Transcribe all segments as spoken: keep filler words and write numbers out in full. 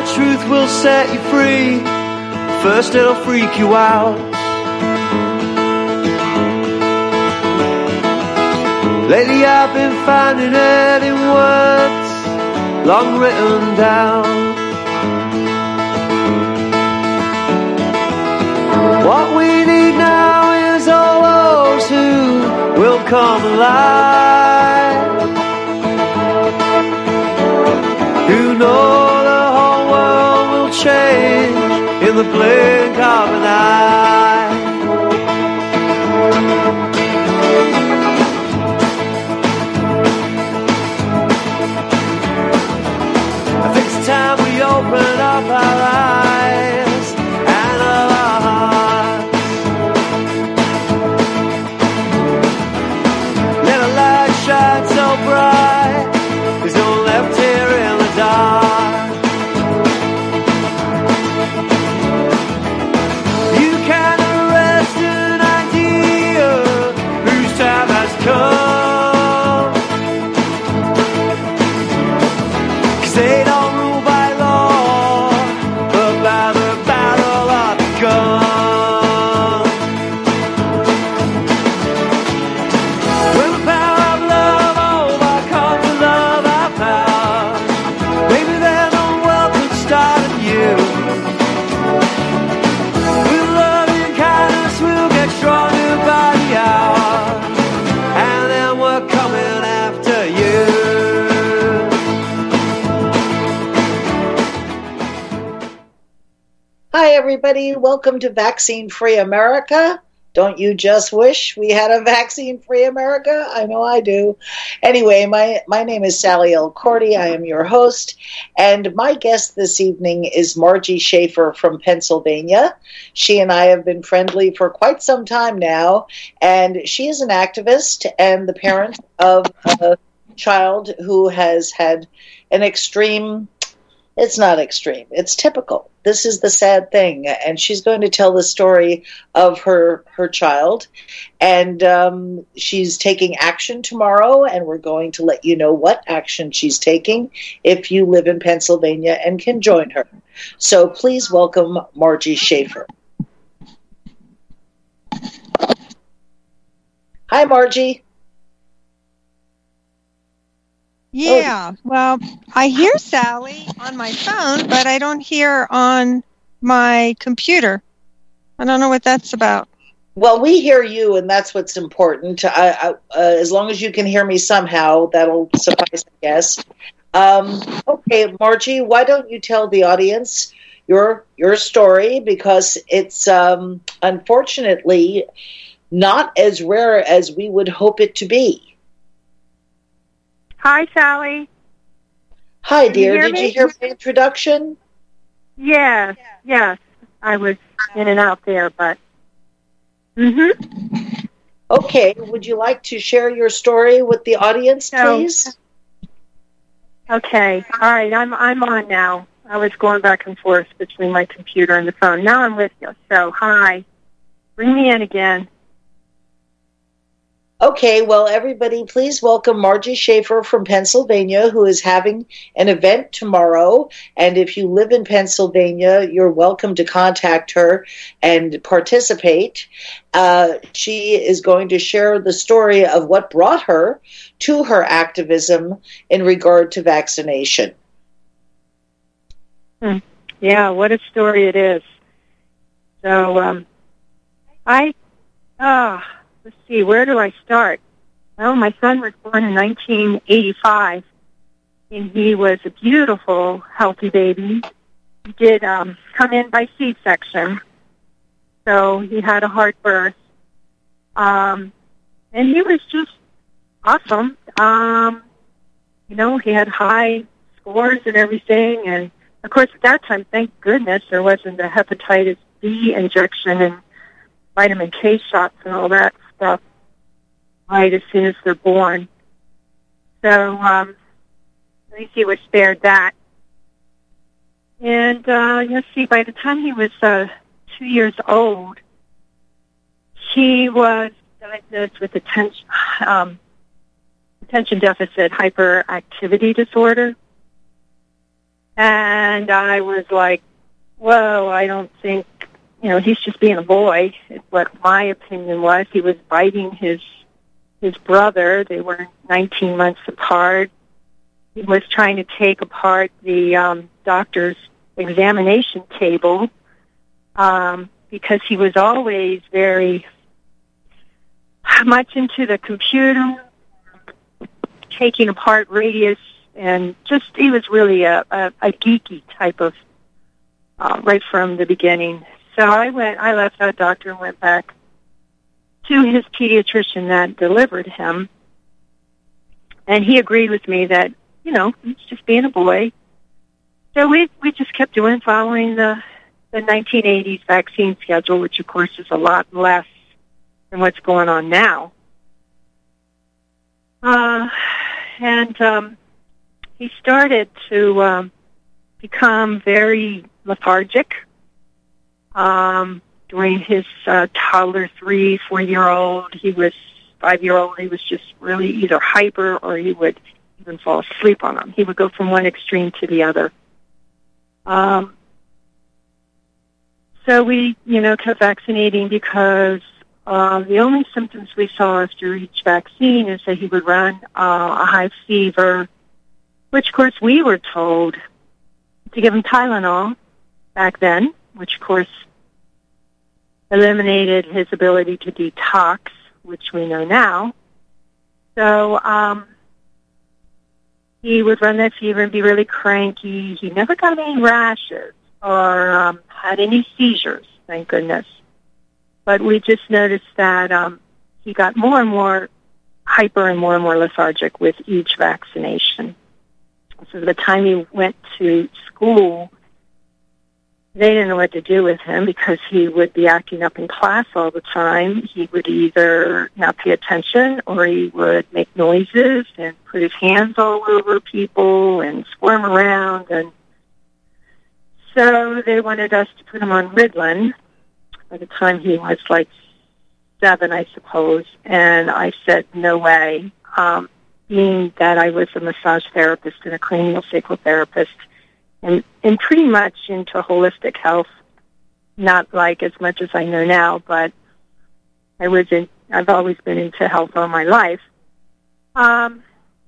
the truth will set you free. First it'll freak you out. Lately I've been finding it in words long written down. What we need now is all those who will come alive, who know the whole world will change in the blink of an eye. I think it's time we open up our eyes and our hearts. Let a light shine so bright, there's no one left here in the dark. You can arrest an idea whose time has come, 'cause they don't rule by law, but by the battle of the gun. When the power of love overcomes the love of power, maybe then the world could start anew. With love and kindness we'll get stronger by the hour, and then we're coming after you. Hi, everybody. Welcome to Vaccine Free America. Don't you just wish we had a vaccine-free America? I know I do. Anyway, my, my name is Sally L. Cordy. I am your host. And my guest this evening is Margie Schaefer from Pennsylvania. She and I have been friendly for quite some time now. And she is an activist and the parent of a child who has had an extreme... It's not extreme. It's typical. This is the sad thing. And she's going to tell the story of her her child. And um, she's taking action tomorrow, and we're going to let you know what action she's taking if you live in Pennsylvania and can join her. So please welcome Margie Schaefer. Hi, Margie. Yeah, well, I hear Sally on my phone, but I don't hear on my computer. I don't know what that's about. Well, we hear you, and that's what's important. I, I, uh, as long as you can hear me somehow, that'll suffice, I guess. Um, okay, Margie, why don't you tell the audience your your story, because it's um, unfortunately not as rare as we would hope it to be. Hi, Sally. Hi, Can dear. you hear Did me? you hear my introduction? Yes, yes. I was in and out there, but... Mm-hmm. Okay. Would you like to share your story with the audience, So- please? Okay. All right, I'm I'm on now. I was going back and forth between my computer and the phone. Now I'm with you. So, hi. Bring me in again. Okay, well, everybody, please welcome Margie Schaefer from Pennsylvania, who is having an event tomorrow. And if you live in Pennsylvania, you're welcome to contact her and participate. Uh, she is going to share the story of what brought her to her activism in regard to vaccination. Hmm. Yeah, what a story it is. So, um, I... ah. Let's see, where do I start? Well, my son was born in nineteen eighty-five, and he was a beautiful, healthy baby. He did um, come in by C-section, so he had a hard birth. Um, and he was just awesome. Um, you know, he had high scores and everything, and, of course, at that time, thank goodness, there wasn't the hepatitis B injection and vitamin K shots and all that stuff right as soon as they're born. So, um, at least he was spared that. And, uh, let's see, by the time he was uh, two years old, he was diagnosed with attention, um, attention deficit hyperactivity disorder. And I was like, whoa, I don't think, you know, he's just being a boy, is what my opinion was. He was biting his his brother. They were nineteen months apart. He was trying to take apart the um, doctor's examination table um, because he was always very much into the computer, taking apart radius, and just he was really a, a, a geeky type of, uh, right from the beginning. So I went, I left that doctor and went back to his pediatrician that delivered him, and he agreed with me that, you know, he's just being a boy. So we we just kept doing, following the, the nineteen eighties vaccine schedule, which of course is a lot less than what's going on now. Uh, and um, he started to um, become very lethargic. Um, during his uh, toddler, three, four-year-old, he was five-year-old, he was just really either hyper or he would even fall asleep on him. He would go from one extreme to the other. Um, so we, you know, kept vaccinating because uh, the only symptoms we saw after each vaccine is that he would run uh, a high fever, which, of course, we were told to give him Tylenol back then, which, of course, eliminated his ability to detox, which we know now. So um, he would run that fever and be really cranky. He never got any rashes or um, had any seizures, thank goodness. But we just noticed that um, he got more and more hyper and more and more lethargic with each vaccination. So by the time he went to school, they didn't know what to do with him because he would be acting up in class all the time. He would either not pay attention or he would make noises and put his hands all over people and squirm around. And so they wanted us to put him on Ritalin by the time he was like seven, I suppose. And I said, no way. Um, being that I was a massage therapist and a craniosacral therapist, And, and pretty much into holistic health, not like as much as I know now, but I was in, I've always been into health all my life. Um,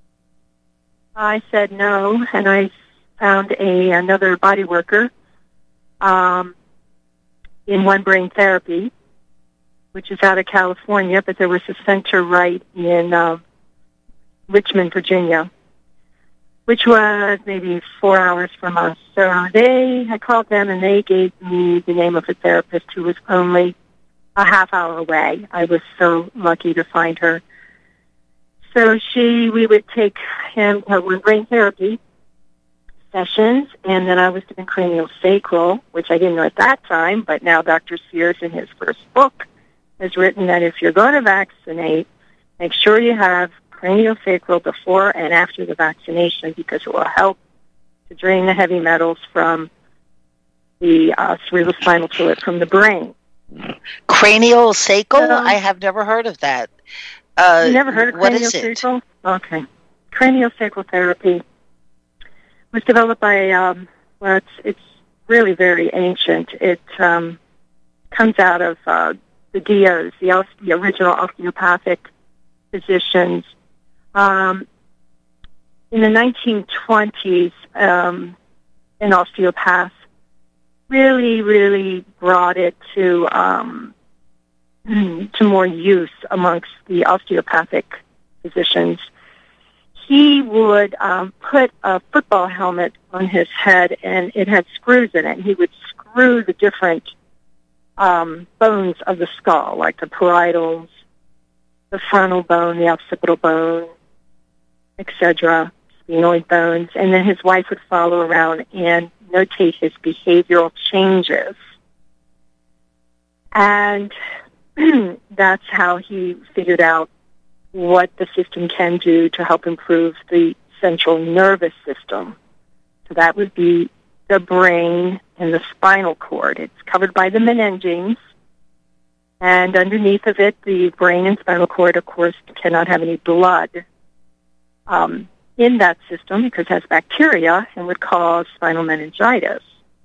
I said no, and I found a another body worker um, in One Brain Therapy, which is out of California, but there was a center right in uh, Richmond, Virginia, which was maybe four hours from us. So they, I called them, and they gave me the name of a therapist who was only a half hour away. I was so lucky to find her. So she, we would take him to One Brain Therapy sessions, and then I was doing craniosacral, which I didn't know at that time, but now Doctor Sears in his first book has written that if you're going to vaccinate, make sure you have craniosacral before and after the vaccination because it will help to drain the heavy metals from the uh, cerebrospinal fluid from the brain. Craniosacral? Um, I have never heard of that. Uh, you never heard of what is it? craniosacral? Okay. Craniosacral therapy was developed by, um, well, it's, it's really very ancient. It um, comes out of uh, the D Os, the, os- the original osteopathic physicians. Um, in the nineteen twenties, um, an osteopath really, really brought it to um, to more use amongst the osteopathic physicians. He would um, put a football helmet on his head, and it had screws in it. He would screw the different um, bones of the skull, like the parietals, the frontal bone, the occipital bone, et cetera, sphenoid bones, and then his wife would follow around and notate his behavioral changes. And that's how he figured out what the system can do to help improve the central nervous system. So that would be the brain and the spinal cord. It's covered by the meninges. And underneath of it, the brain and spinal cord, of course, cannot have any blood um, in that system because it has bacteria and would cause spinal meningitis.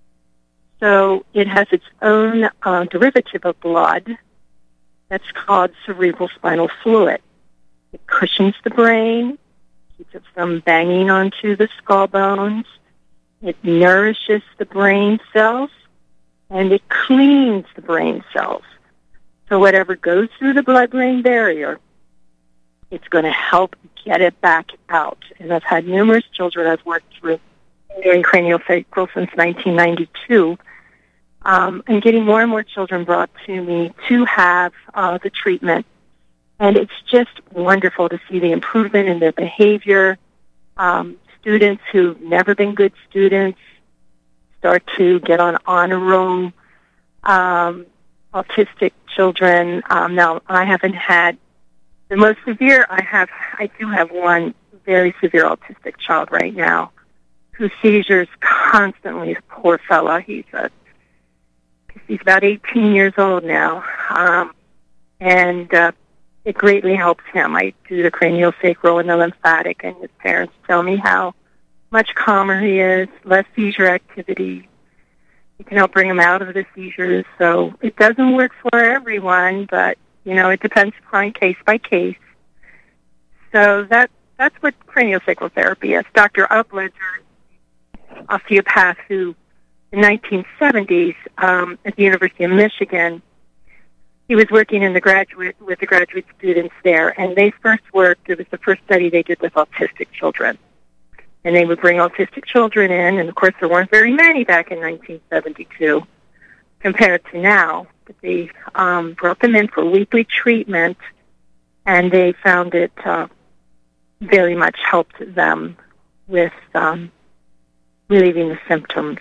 So it has its own uh, derivative of blood that's called cerebral spinal fluid. It cushions the brain, keeps it from banging onto the skull bones. It nourishes the brain cells, and it cleans the brain cells. So whatever goes through the blood-brain barrier, it's going to help get it back out. And I've had numerous children I've worked with doing craniosacral since nineteen ninety-two, um, and getting more and more children brought to me to have uh, the treatment. And it's just wonderful to see the improvement in their behavior. Um, students who've never been good students start to get on honor roll. Um, autistic children. Um, now, I haven't had the most severe. I have. I do have one very severe autistic child right now, whose seizures constantly. Poor fella. He's a. He's about eighteen years old now, um, and uh, it greatly helps him. I do the craniosacral and the lymphatic, and his parents tell me how much calmer he is, less seizure activity. It can help bring him out of the seizures. So it doesn't work for everyone, but, you know, it depends upon case by case. So that that's what craniosacral therapy is. Doctor Upledger, osteopath who, in the nineteen seventies, um, at the University of Michigan, he was working in the graduate with the graduate students there, and they first worked, it was the first study they did with autistic children. And they would bring autistic children in, and of course there weren't very many back in nineteen seventy-two compared to now. But they um, brought them in for weekly treatment, and they found it uh, very much helped them with um, relieving the symptoms.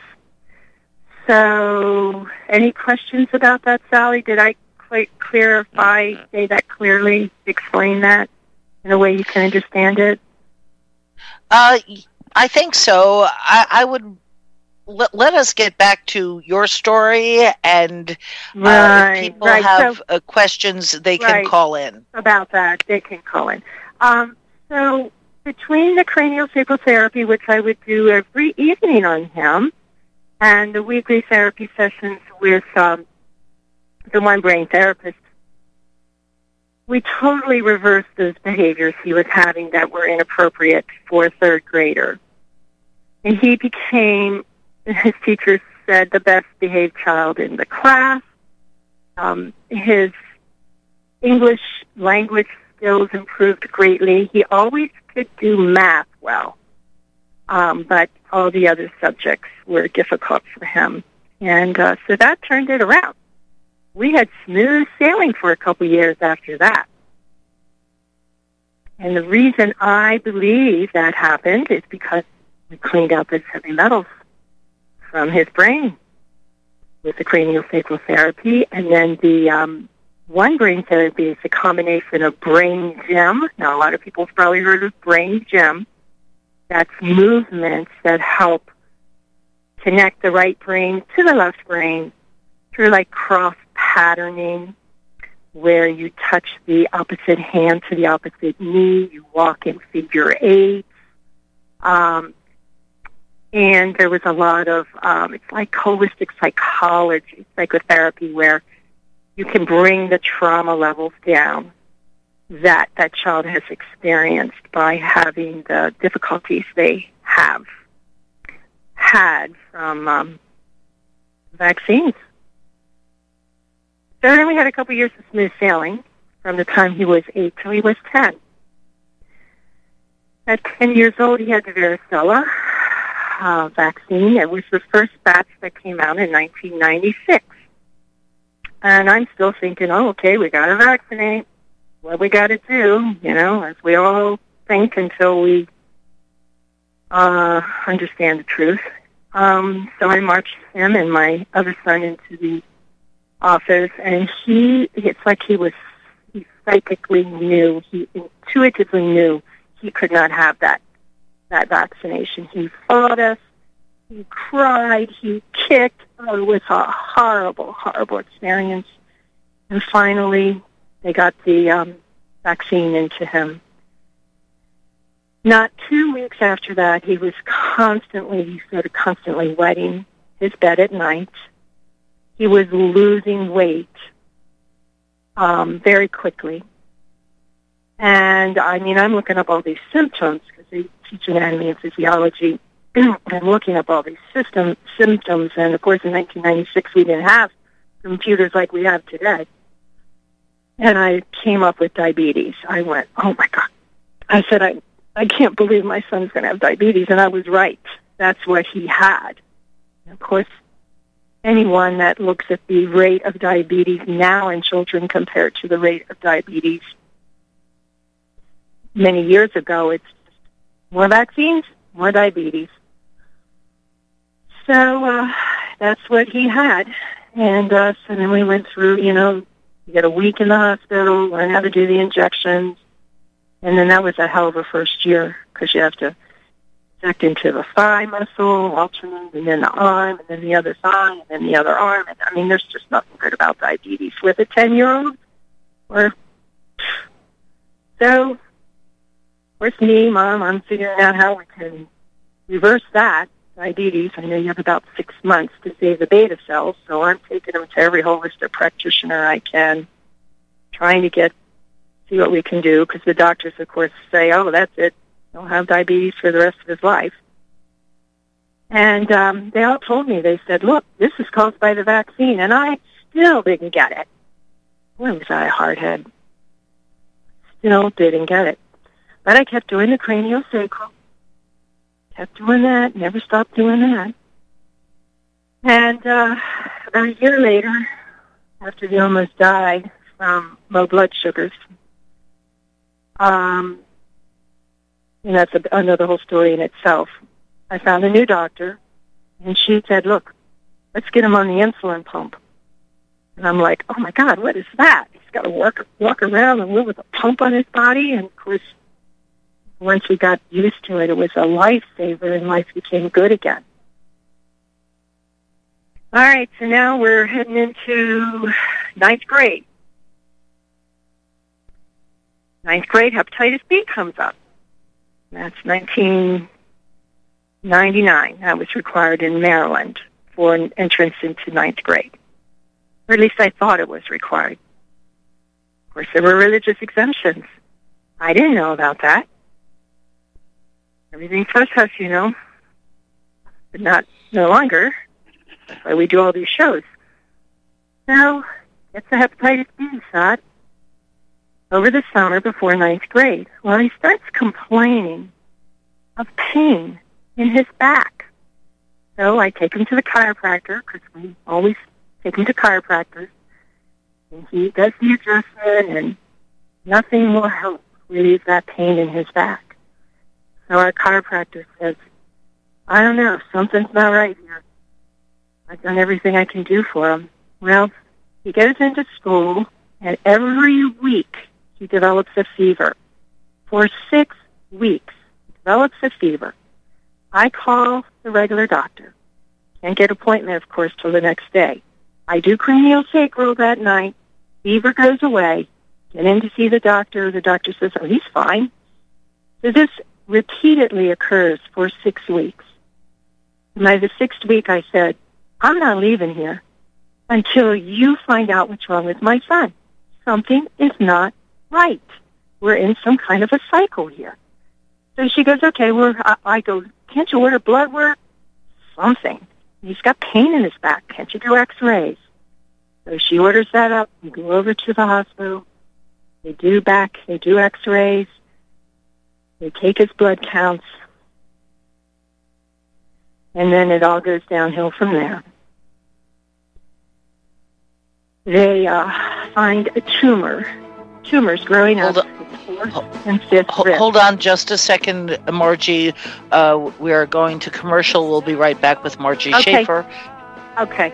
So, any questions about that, Sally? Did I cl- clarify, say that clearly, explain that in a way you can understand it? Uh, I think so. I, I would let, let us get back to your story, and uh, right, if people right. have so, uh, questions, they can right. call in. About that, they can call in. Um, so between the craniosacral therapy, which I would do every evening on him, and the weekly therapy sessions with um, the one brain therapist, we totally reversed those behaviors he was having that were inappropriate for a third grader. And he became, his teachers said, the best behaved child in the class. Um, his English language skills improved greatly. He always could do math well, um, but all the other subjects were difficult for him. And uh, so that turned it around. We had smooth sailing for a couple years after that. And the reason I believe that happened is because we cleaned out those heavy metals from his brain with the craniosacral therapy. And then the um, one brain therapy is a combination of brain gym. Now, a lot of people have probably heard of brain gym. That's movements that help connect the right brain to the left brain through like cross patterning, where you touch the opposite hand to the opposite knee, you walk in figure eight. Um, and there was a lot of, um, it's like holistic psychology, psychotherapy, where you can bring the trauma levels down that that child has experienced by having the difficulties they have had from um, vaccines. So then we had a couple years of smooth sailing from the time he was eight till he was ten. At ten years old, he had the varicella uh, vaccine. It was the first batch that came out in nineteen ninety-six. And I'm still thinking, oh, okay, we got to vaccinate. What we got to do, you know, as we all think until we uh, understand the truth. Um, so I marched him and my other son into the office, and he, it's like he was, he psychically knew, he intuitively knew he could not have that, that vaccination. He fought us, he cried, he kicked. Oh, it was a horrible, horrible experience. And finally, they got the um, vaccine into him. Not two weeks after that, he was constantly, he started constantly wetting his bed at night. He was losing weight um, very quickly. And, I mean, I'm looking up all these symptoms because they teach anatomy and physiology. I'm looking up all these system, symptoms. And, of course, in nineteen ninety-six, we didn't have computers like we have today. And I came up with diabetes. I went, oh, my God. I said, I, I can't believe my son's going to have diabetes. And I was right. That's what he had. And of course, anyone that looks at the rate of diabetes now in children compared to the rate of diabetes many years ago, it's more vaccines, more diabetes. So uh, that's what he had. And uh, so then we went through, you know, you get a week in the hospital, learn how to do the injections. And then that was a hell of a first year because you have to inject into the thigh muscle, alternate, and then the arm, and then the other thigh, and then the other arm. And, I mean, there's just nothing good about diabetes with a ten-year-old. Or So, of course, me, Mom, I'm figuring out how we can reverse that. Diabetes, I know you have about six months to save the beta cells, so I'm taking them to every holistic practitioner I can, trying to get, see what we can do, because the doctors, of course, say, oh, that's it. He'll have diabetes for the rest of his life. And um, they all told me, they said, look, this is caused by the vaccine, and I still didn't get it. Boy, was I a hardhead. Still didn't get it. But I kept doing the craniosacral. Kept doing that, never stopped doing that. And uh, about a year later, after he almost died from low blood sugars, um, and that's a, another whole story in itself, I found a new doctor, and she said, look, let's get him on the insulin pump. And I'm like, oh, my God, what is that? He's got to walk, walk around and live with a pump on his body, and, of course, once we got used to it, it was a lifesaver, and life became good again. All right, so now we're heading into ninth grade. Ninth grade, hepatitis B comes up. That's nineteen ninety-nine. That was required in Maryland for an entrance into ninth grade. Or at least I thought it was required. Of course, there were religious exemptions. I didn't know about that. Everything's hush-hush, you know, but not no longer. That's why we do all these shows. So, gets the hepatitis B shot over the summer before ninth grade. Well, he starts complaining of pain in his back. So I take him to the chiropractor, because we always take him to chiropractors, and he does the adjustment, and nothing will help relieve that pain in his back. So our chiropractor says, I don't know, something's not right here. I've done everything I can do for him. Well, he goes into school, and every week he develops a fever. For six weeks, he develops a fever. I call the regular doctor. Can't get an appointment, of course, till the next day. I do craniosacral that night. Fever goes away. Get in to see the doctor. The doctor says, oh, he's fine. So this repeatedly occurs for six weeks. And by the sixth week, I said, I'm not leaving here until you find out what's wrong with my son. Something is not right. We're in some kind of a cycle here. So she goes, okay, we're, I, I go, can't you order blood work? Something. He's got pain in his back. Can't you do x-rays? So she orders that up. We go over to the hospital. They do back, they do x-rays. They take his blood counts, and then it all goes downhill from there. They uh, find a tumor, tumors growing hold up in fourth and fifth hold, hold on just a second, Margie. Uh, we are going to commercial. We'll be right back with Margie okay. Schaefer. Okay.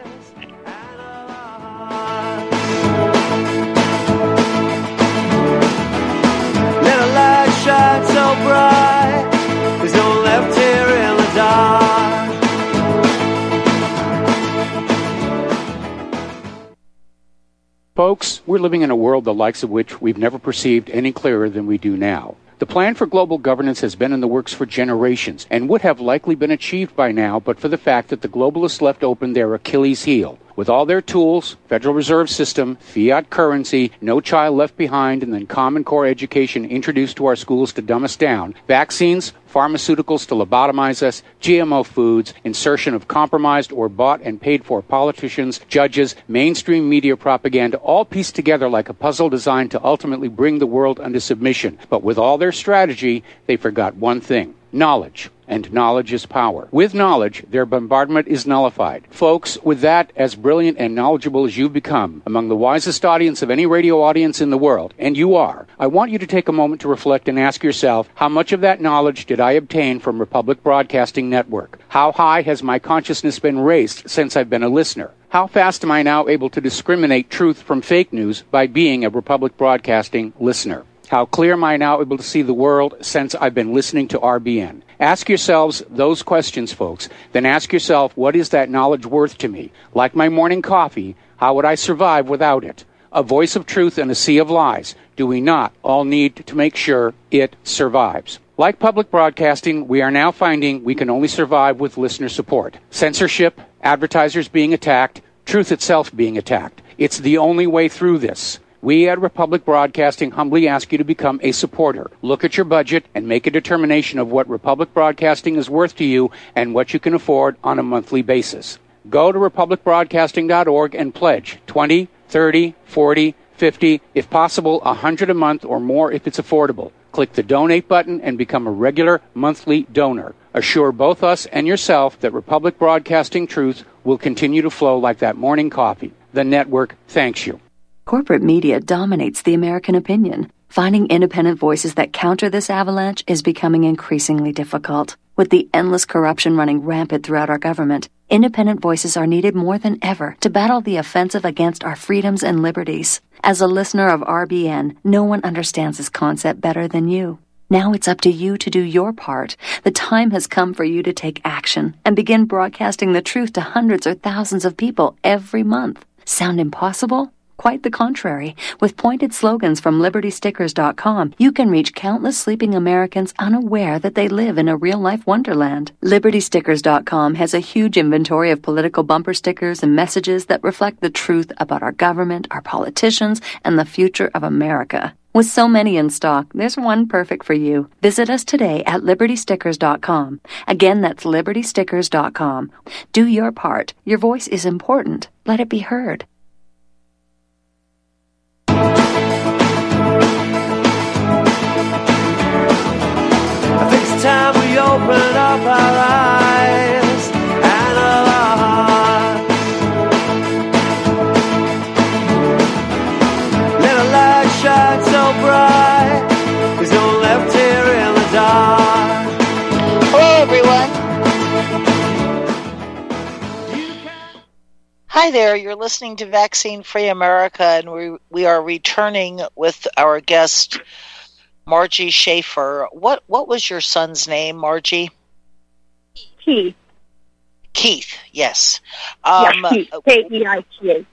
Shine so bright, there's no left here in the dark. Folks, we're living in a world the likes of which we've never perceived any clearer than we do now. The plan for global governance has been in the works for generations and would have likely been achieved by now but for the fact that the globalists left open their Achilles heel. With all their tools, Federal Reserve System, fiat currency, no child left behind, and then Common Core education introduced to our schools to dumb us down, vaccines, pharmaceuticals to lobotomize us, G M O foods, insertion of compromised or bought and paid for politicians, judges, mainstream media propaganda, all pieced together like a puzzle designed to ultimately bring the world under submission. But with all their strategy, they forgot one thing: knowledge. And knowledge is power. With knowledge, their bombardment is nullified. Folks, with that, as brilliant and knowledgeable as you've become, among the wisest audience of any radio audience in the world, and you are, I want you to take a moment to reflect and ask yourself, how much of that knowledge did I obtain from Republic Broadcasting Network? How high has my consciousness been raised since I've been a listener? How fast am I now able to discriminate truth from fake news by being a Republic Broadcasting listener? How clear am I now able to see the world since I've been listening to R B N? Ask yourselves those questions, folks. Then ask yourself, what is that knowledge worth to me? Like my morning coffee, how would I survive without it? A voice of truth in a sea of lies. Do we not all need to make sure it survives? Like public broadcasting, we are now finding we can only survive with listener support. Censorship, advertisers being attacked, truth itself being attacked. It's the only way through this. We at Republic Broadcasting humbly ask you to become a supporter. Look at your budget and make a determination of what Republic Broadcasting is worth to you and what you can afford on a monthly basis. Go to republic broadcasting dot org and pledge twenty, thirty, forty, fifty, if possible, one hundred a month or more if it's affordable. Click the donate button and become a regular monthly donor. Assure both us and yourself that Republic Broadcasting truth will continue to flow like that morning coffee. The network thanks you. Corporate media dominates the American opinion. Finding independent voices that counter this avalanche is becoming increasingly difficult. With the endless corruption running rampant throughout our government, independent voices are needed more than ever to battle the offensive against our freedoms and liberties. As a listener of R B N, no one understands this concept better than you. Now it's up to you to do your part. The time has come for you to take action and begin broadcasting the truth to hundreds or thousands of people every month. Sound impossible? Quite the contrary. With pointed slogans from liberty stickers dot com, you can reach countless sleeping Americans unaware that they live in a real-life wonderland. liberty stickers dot com has a huge inventory of political bumper stickers and messages that reflect the truth about our government, our politicians, and the future of America. With so many in stock, there's one perfect for you. Visit us today at liberty stickers dot com. Again, that's liberty stickers dot com. Do your part. Your voice is important. Let it be heard. I think it's time we open up our eyes and our hearts. Let a light shine so bright, there's no one left here in the dark. Hello, everyone. Hi there, you're listening to Vaccine Free America, and we, we are returning with our guest, Margie Schaefer. What what was your son's name, Margie? Keith. Keith, yes. Um, yeah, Keith. K E I T H.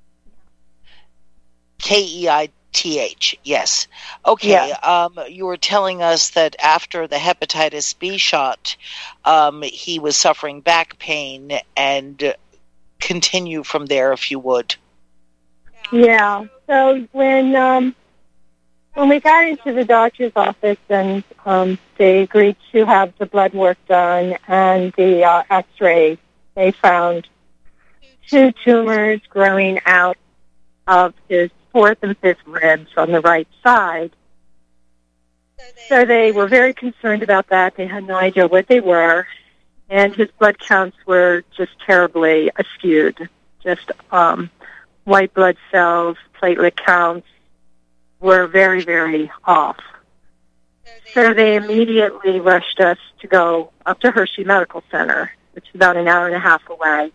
K E I T H, yes. Okay, yeah. um, you were telling us that after the hepatitis B shot, um, he was suffering back pain, and continue from there if you would. Yeah, so when... Um, When we got into the doctor's office and um, they agreed to have the blood work done and the uh, x-ray, they found two tumors growing out of his fourth and fifth ribs on the right side. So they were very concerned about that. They had no idea what they were. And his blood counts were just terribly askewed. Just um, white blood cells, platelet counts, were very, very off. So they immediately rushed us to go up to Hershey Medical Center, which is about an hour and a half away.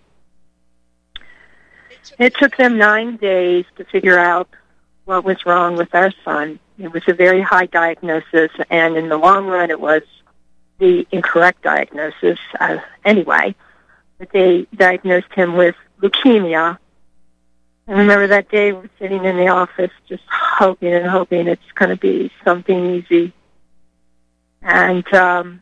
It took them nine days to figure out what was wrong with our son. It was a very high diagnosis, and in the long run it was the incorrect diagnosis uh, anyway. But they diagnosed him with leukemia. I remember that day we're sitting in the office just hoping and hoping it's going to be something easy. And um,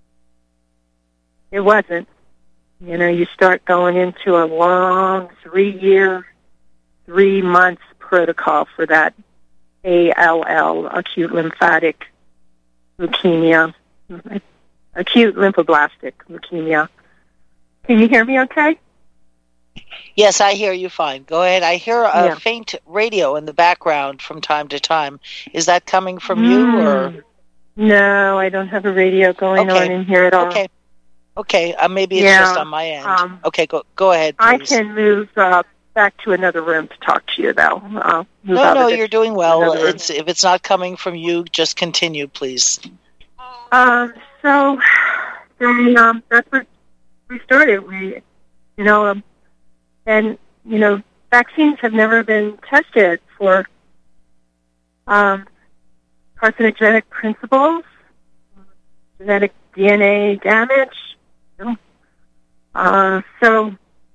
it wasn't. You know, you start going into a long three-year, three-month protocol for that A L L, acute lymphatic leukemia, acute lymphoblastic leukemia. Can you hear me okay? Yes, I hear you fine. Go ahead. I hear a Yeah. faint radio in the background from time to time. Is that coming from Mm. you or? No, I don't have a radio going Okay. on in here at all. Okay. Okay. Uh, maybe it's Yeah, just on my end. um, okay. Go go ahead, I please. can move uh, back to another room to talk to you, though. I'll move No, out no, of this you're doing to well. another room. It's if it's not coming from you, just continue, please. Um, so then, um, that's what we started. We, you know, um, and you know, vaccines have never been tested for um, carcinogenic principles, genetic D N A damage. You know. Uh, so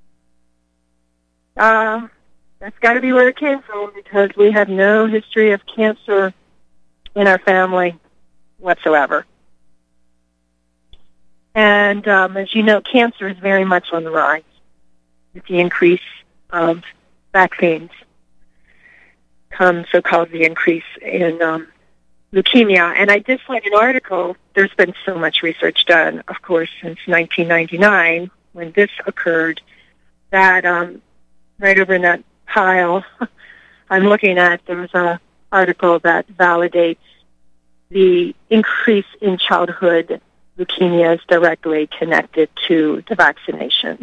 uh, that's got to be where it came from, because we have no history of cancer in our family whatsoever. And um, as you know, cancer is very much on the rise with the increase of vaccines. Comes so-called the increase in um, leukemia. And I just read an article. There's been so much research done, of course, since nineteen ninety-nine, when this occurred, that um, right over in that pile I'm looking at, there's an article that validates the increase in childhood leukemia is directly connected to the vaccinations.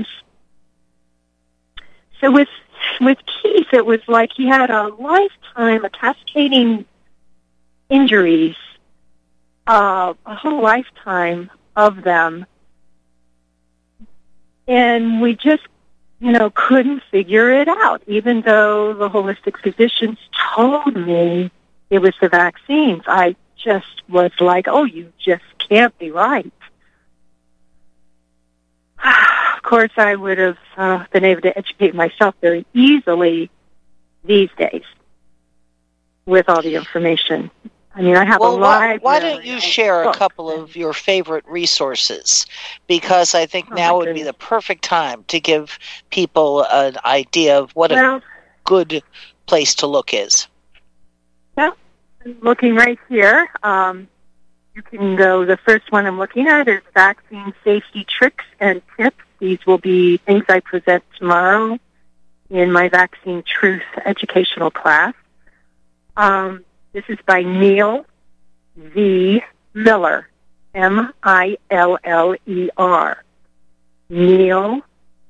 So with with Keith, it was like he had a lifetime of cascading injuries, uh, a whole lifetime of them, and we just, you know, couldn't figure it out, even though the holistic physicians told me it was the vaccines. I just was like, oh, you just can't be right. Of course, I would have uh, been able to educate myself very easily these days with all the information. I mean, I have Well, a why, library. why don't you of share a books. couple of your favorite resources? Because I think Oh, now my would be goodness. the perfect time to give people an idea of what a Well, good place to look is. I'm looking right here. Um, you can go, the first one I'm looking at is Vaccine Safety Tricks and Tips. These will be things I present tomorrow in my Vaccine Truth educational class. Um, this is by Neil V. Miller, M I L L E R. Neil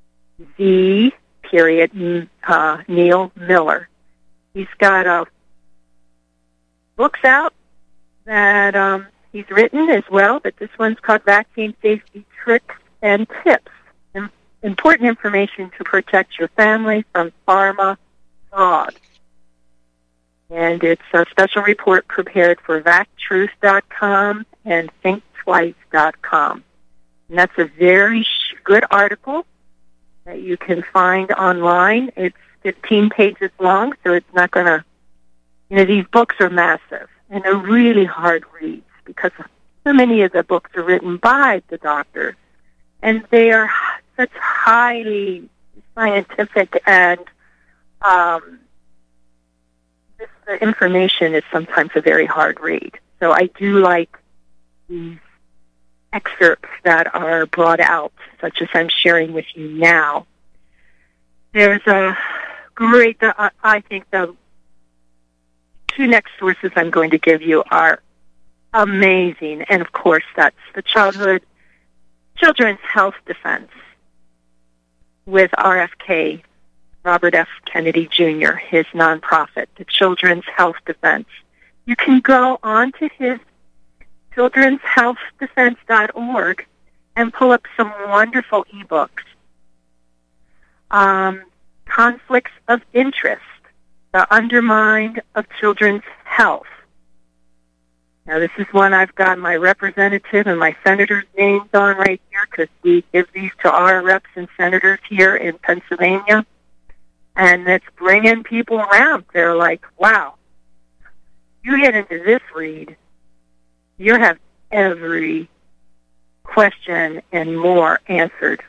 V. period, m- uh, Neil Miller. He's got uh, books out that um, he's written as well, but this one's called Vaccine Safety Tricks and Tips. Im- important information to protect your family from pharma fraud. And it's a special report prepared for vac truth dot com and think twice dot com. And that's a very sh- good article that you can find online. It's fifteen pages long, so it's not going to, you know, these books are massive, and they're really hard reads because so many of the books are written by the doctors, and they are such highly scientific, and um, this, the information is sometimes a very hard read. So I do like these excerpts that are brought out, such as I'm sharing with you now. There's a great, uh, I think the two next sources I'm going to give you are amazing. And of course, that's the Childhood Children's Health Defense with R F K, Robert F. Kennedy Junior, his nonprofit, the Children's Health Defense. You can go on to his children's health defense dot org and pull up some wonderful ebooks. Um, Conflicts of Interest, The Undermine of Children's Health. Now, this is one I've got my representative and my senator's names on right here because we give these to our reps and senators here in Pennsylvania. And it's bringing people around. They're like, wow, you get into this read, you have every question and more answered.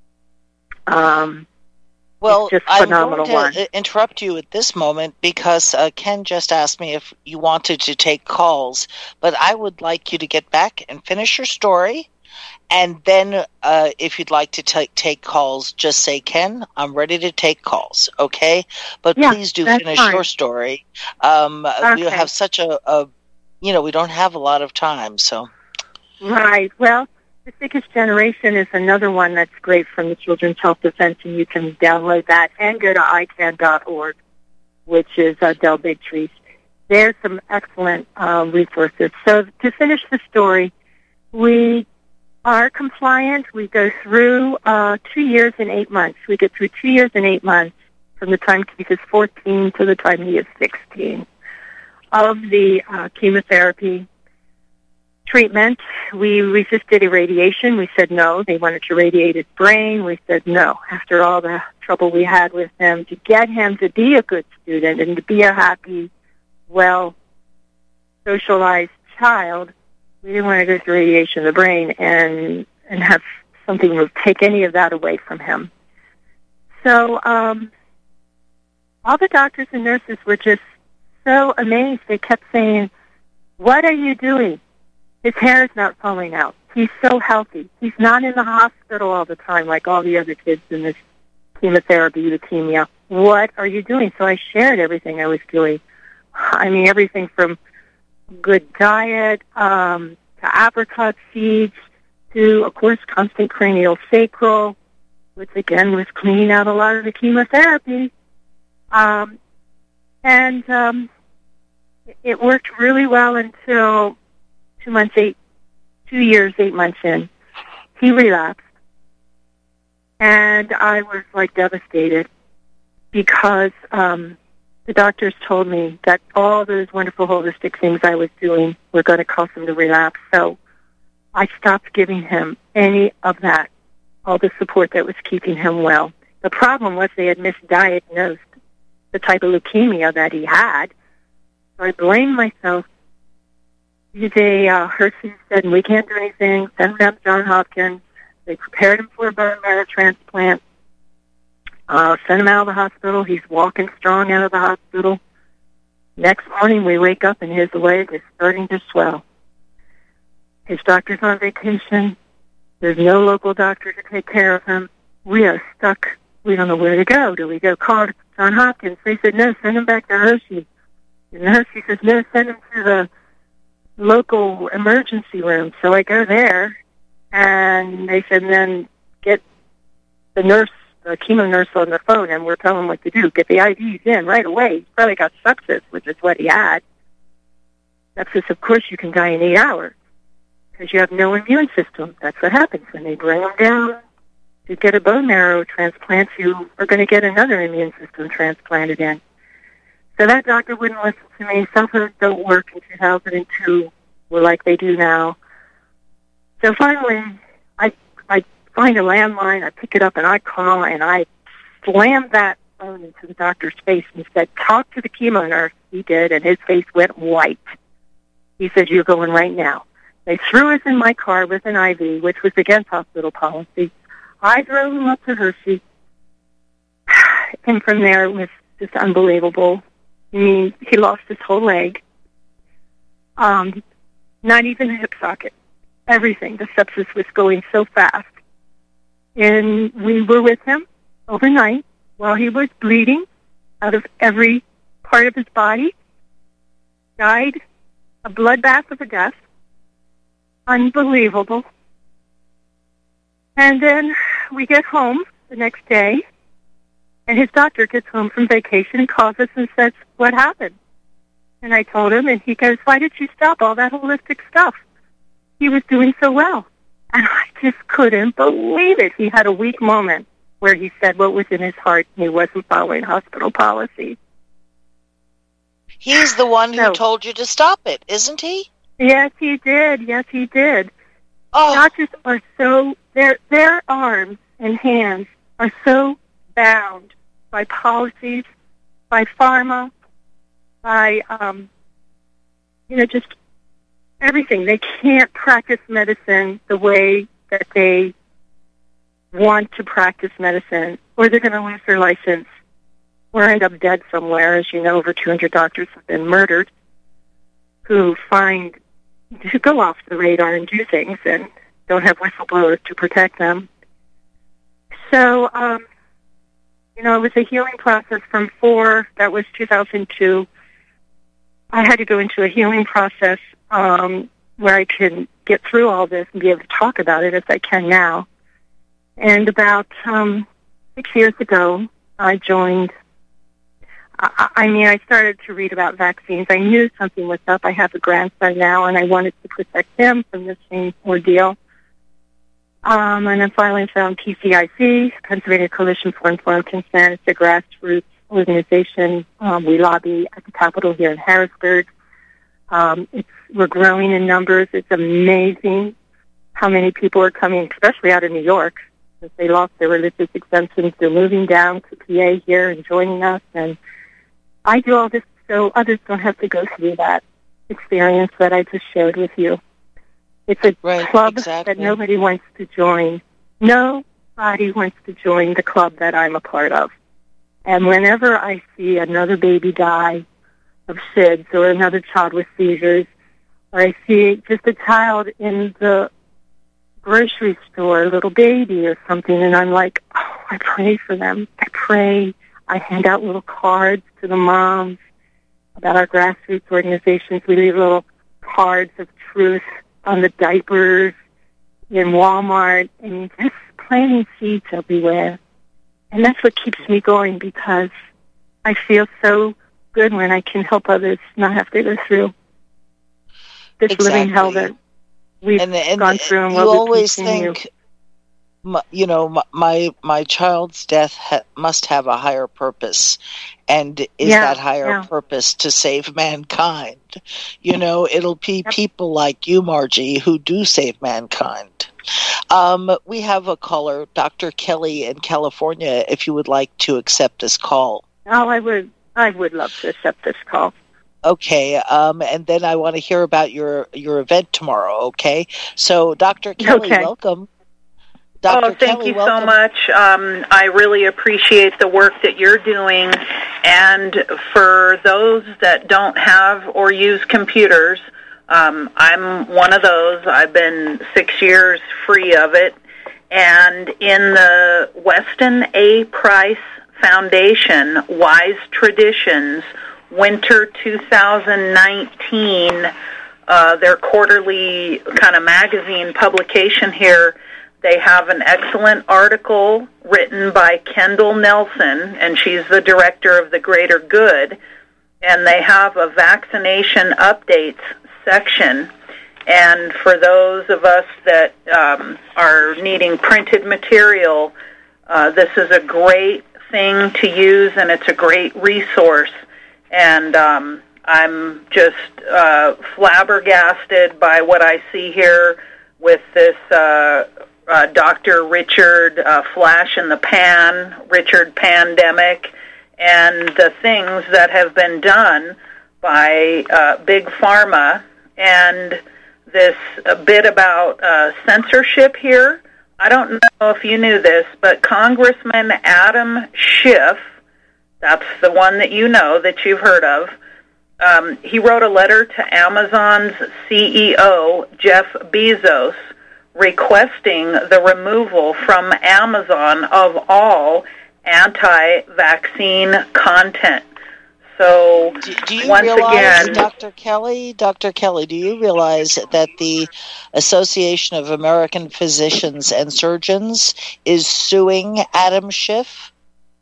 Um, Well, just I'm phenomenal going to one. interrupt you at this moment because uh, Ken just asked me if you wanted to take calls, but I would like you to get back and finish your story. And then uh, if you'd like to take take calls, just say, Ken, I'm ready to take calls, okay? But Yeah, please do that's finish fine. your story. Um, We Okay. have such a, a, you know, we don't have a lot of time, so. Right. Well, The Sickest Generation is another one that's great from the Children's Health Defense, and you can download that and go to I C A N dot org, which is uh, Del Bigtree's. There's some excellent uh, resources. So to finish the story, we are compliant. We go through uh, two years and eight months. We get through two years and eight months from the time Keith is fourteen to the time he is sixteen of the uh, chemotherapy treatment. We resisted irradiation. We said no. They wanted to radiate his brain. We said no. After all the trouble we had with him, to get him to be a good student and to be a happy, well, socialized child, we didn't want to go through radiation of the brain and and have something to take any of that away from him. So um, all the doctors and nurses were just so amazed. They kept saying, "What are you doing? His hair is not falling out. He's so healthy. He's not in the hospital all the time like all the other kids in this chemotherapy, leukemia. What are you doing?" So I shared everything I was doing. I mean, everything from good diet, um, to apricot seeds, to, of course, constant cranial sacral, which, again, was cleaning out a lot of the chemotherapy. Um, and um, it worked really well until two months, eight, two years, eight months in. He relapsed, and I was, like, devastated because um, the doctors told me that all those wonderful holistic things I was doing were going to cause him to relapse. So I stopped giving him any of that, all the support that was keeping him well. The problem was they had misdiagnosed the type of leukemia that he had. So I blamed myself. They, uh, Hershey said, we can't do anything. Send him down to Johns Hopkins. They prepared him for a bone marrow transplant. Uh, sent him out of the hospital. He's walking strong out of the hospital. Next morning, we wake up and his leg is starting to swell. His doctor's on vacation. There's no local doctor to take care of him. We are stuck. We don't know where to go. Do we go call Johns Hopkins? They said, no, send him back to Hershey. And Hershey says, no, send him to the local emergency room. So I go there, and they said, then get the nurse, the chemo nurse on the phone, and we're telling him what to do. Get the I Vs in right away. He's probably got sepsis, which is what he had. Sepsis, of course, you can die in eight hours because you have no immune system. That's what happens when they bring him down to get a bone marrow transplant. You are going to get another immune system transplanted in. So that doctor wouldn't listen to me. Some things don't work in two thousand two, were like they do now. So finally, I I find a landline, I pick it up, and I call, and I slammed that phone into the doctor's face and said, talk to the chemo nurse. He did, and his face went white. He said, you're going right now. They threw us in my car with an I V, which was against hospital policy. I drove him up to Hershey, and from there it was just unbelievable. I mean, he lost his whole leg, um, not even a hip socket, everything. The sepsis was going so fast. And we were with him overnight while he was bleeding out of every part of his body, died a bloodbath of a death. Unbelievable. And then we get home the next day, and his doctor gets home from vacation and calls us and says, what happened? And I told him, and he goes, why did you stop all that holistic stuff? He was doing so well. And I just couldn't believe it. He had a weak moment where he said what was in his heart, and he wasn't following hospital policy. He's the one who So- told you to stop it, isn't he? Yes, he did. Yes, he did. Oh, Doctors are so, their their arms and hands are so bound by policies, by pharma, by, um, you know, just everything. They can't practice medicine the way that they want to practice medicine, or they're going to lose their license or end up dead somewhere. As you know, over two hundred doctors have been murdered who find, who go off the radar and do things and don't have whistleblowers to protect them. So, um, you know, it was a healing process from four, that was two thousand two. I had to go into a healing process um, where I can get through all this and be able to talk about it as I can now. And about um, six years ago, I joined, I, I mean, I started to read about vaccines. I knew something was up. I have a grandson now, and I wanted to protect him from the same ordeal. Um, and then finally found P C I C, Pennsylvania Coalition for Informed Consent. It's a grassroots organization. Um, we lobby at the Capitol here in Harrisburg. Um, it's, we're growing in numbers. It's amazing how many people are coming, especially out of New York. Because they lost their religious exemptions. They're moving down to P A here and joining us. And I do all this so others don't have to go through that experience that I just shared with you. It's a right, club exactly. that nobody wants to join. Nobody wants to join the club that I'm a part of. And whenever I see another baby die of S I D S or another child with seizures, or I see just a child in the grocery store, a little baby or something, and I'm like, oh, I pray for them. I pray. I hand out little cards to the moms about our grassroots organizations. We leave little cards of truth on the diapers in Walmart, and just planting seeds everywhere. And that's what keeps me going, because I feel so good when I can help others not have to go through this Exactly. living hell that we've and, and, gone through. And you will always continue. think, my, you know, my, my my child's death ha- must have a higher purpose, and is Yeah, that higher yeah. purpose to save mankind? You know, it'll be Yep. people like you, Margie, who do save mankind. Um, we have a caller, Doctor Kelly in California, if you would like to accept this call. Oh, I would, I would love to accept this call. Okay, um, and then I want to hear about your, your event tomorrow, okay? So, Doctor Kelly, Okay. welcome. Doctor Oh, thank Kelly, you welcome. so much. Um, I really appreciate the work that you're doing. And for those that don't have or use computers, um, I'm one of those. I've been six years free of it. And in the Weston A. Price Foundation, Wise Traditions, Winter two thousand nineteen, uh, their quarterly kind of magazine publication here, they have an excellent article written by Kendall Nelson, and she's the director of the Greater Good, and they have a vaccination updates section. And for those of us that um, are needing printed material, uh, this is a great thing to use, and it's a great resource. And um, I'm just uh, flabbergasted by what I see here with this uh, uh, Doctor Richard uh, Flash in the Pan, Richard Pandemic, and the things that have been done by uh, Big Pharma, and this a bit about uh, censorship here. I don't know if you knew this, but Congressman Adam Schiff, that's the one that you know, that you've heard of, um, he wrote a letter to Amazon's C E O, Jeff Bezos, requesting the removal from Amazon of all anti-vaccine content. So, Do, do you once realize, again, Doctor Kelly, Doctor Kelly, do you realize that the Association of American Physicians and Surgeons is suing Adam Schiff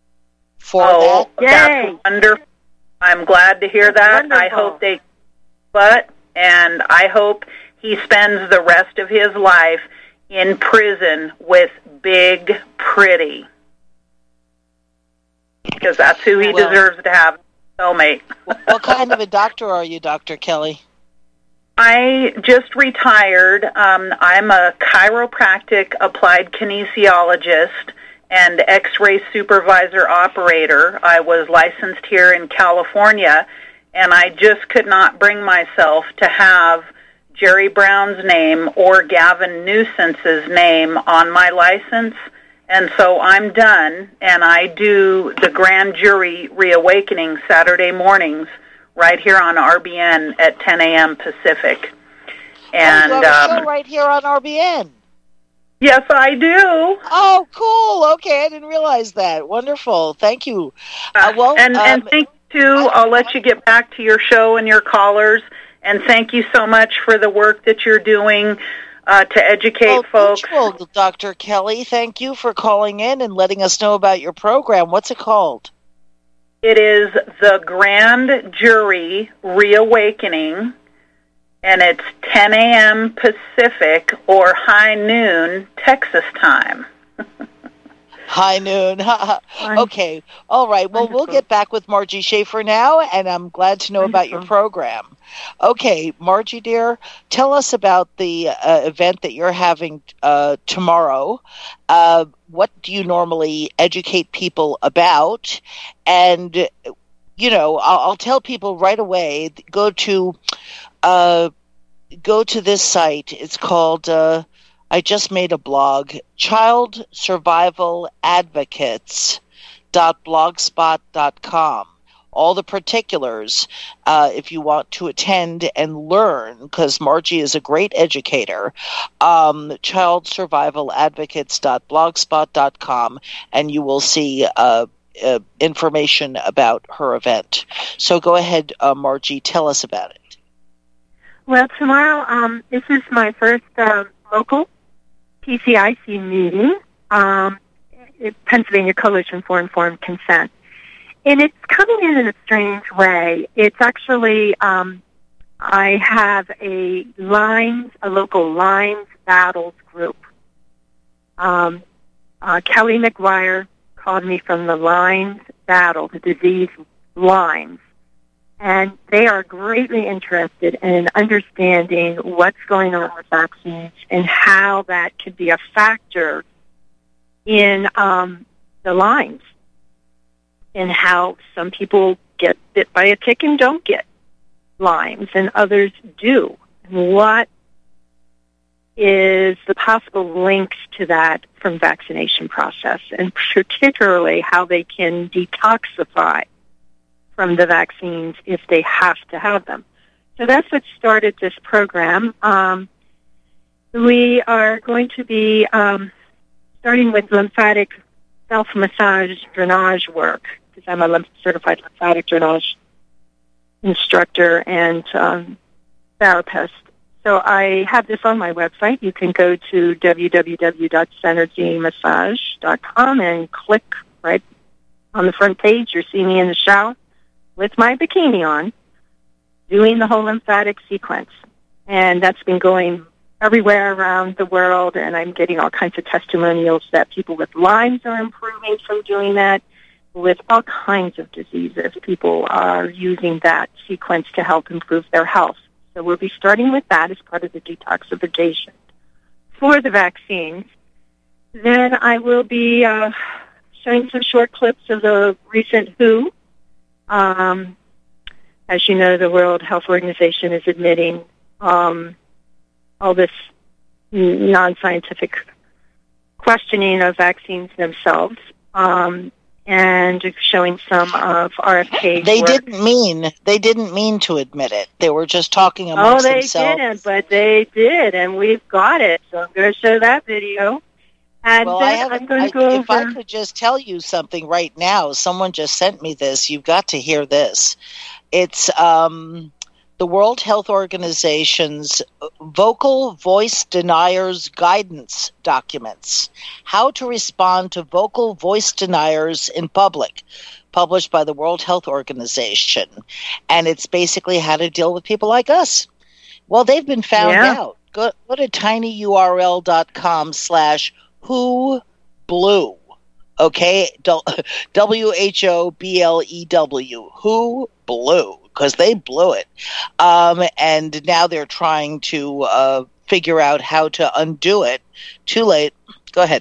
for oh, that? Yay. that's wonderful. I'm glad to hear that. Wonderful. I hope they, but, and I hope he spends the rest of his life in prison with Big Pretty, because that's who he Well- deserves to have. Soulmate. What kind of a doctor are you, Doctor Kelly? I just retired. Um, I'm a chiropractic applied kinesiologist and X-ray supervisor operator. I was licensed here in California, and I just could not bring myself to have Jerry Brown's name or Gavin Newsence's name on my license, and so I'm done, and I do the Grand Jury Reawakening Saturday mornings right here on R B N at ten a.m. Pacific. And oh, you have a um, show right here on R B N. Yes, I do. Oh, cool. Okay, I didn't realize that. Wonderful. Thank you. Uh, well, and, um, and thank you, too. I'll let you get back to your show and your callers. And thank you so much for the work that you're doing uh, to educate well, folks. Well, Doctor Kelly, thank you for calling in and letting us know about your program. What's it called? It is the Grand Jury Reawakening, and it's ten a.m. Pacific or high noon Texas time. High noon. Okay. All right. Well, we'll get back with Margie Schaefer now, and I'm glad to know Wonderful. about your program. Okay, Margie, dear, tell us about the uh, event that you're having uh, tomorrow. Uh, what do you normally educate people about? And, you know, I'll, I'll tell people right away, go to, uh, go to this site. It's called... Uh, I just made a blog, child survival advocates dot blogspot dot com. All the particulars, uh, if you want to attend and learn, because Margie is a great educator, um, child survival advocates dot blogspot dot com, and you will see uh, uh, information about her event. So go ahead, uh, Margie, tell us about it. Well, tomorrow, um, this is my first uh, local P C I C meeting, um, Pennsylvania Coalition for Informed Consent. And it's coming in in a strange way. It's actually, um, I have a Lines, a local Lines Battles group. Um, uh, Kelly McGuire called me from the Lines Battle, the disease Lyme. And they are greatly interested in understanding what's going on with vaccines and how that could be a factor in um, the Lyme, and how some people get bit by a tick and don't get Lyme, and others do. And what is the possible links to that from vaccination process, and particularly how they can detoxify from the vaccines if they have to have them. So that's what started this program. Um, we are going to be um, starting with lymphatic self-massage drainage work, because I'm a lymph- certified lymphatic drainage instructor and um, therapist. So I have this on my website. You can go to w w w dot synergy massage dot com and click right on the front page. You'll see me in the shower with my bikini on, doing the whole lymphatic sequence. And that's been going everywhere around the world, and I'm getting all kinds of testimonials that people with Lyme are improving from doing that. With all kinds of diseases, people are using that sequence to help improve their health. So we'll be starting with that as part of the detoxification for the vaccines. Then I will be uh, showing some short clips of the recent W H O. Um, as you know, the World Health Organization is admitting um, all this non-scientific questioning of vaccines themselves, um, and showing some of R F K's They work. didn't mean they didn't mean to admit it. They were just talking amongst oh, they themselves. didn't, but they did, and we've got it. So I'm going to show that video. And well, then I have, I'm going I, to go if over. I could just tell you something right now, someone just sent me this. You've got to hear this. It's um, the World Health Organization's Vocal Voice Deniers Guidance Documents. How to Respond to Vocal Voice Deniers in Public, published by the World Health Organization. And it's basically how to deal with people like us. Well, they've been found Yeah. out. Go, go to tinyurl dot com slash who blew. Okay? W H O B L E W. Who blew. Because they blew it. Um, and now they're trying to uh, figure out how to undo it. Too late. Go ahead.